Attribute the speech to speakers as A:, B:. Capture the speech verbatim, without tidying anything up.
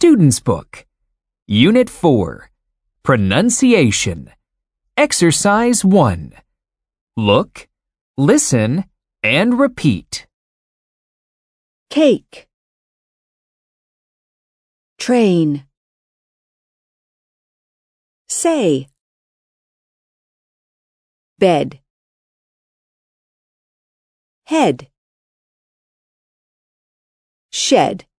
A: Student's Book, Unit four, Pronunciation, Exercise one. Look, listen, and repeat.
B: Cake, train, say, bed, head, shed.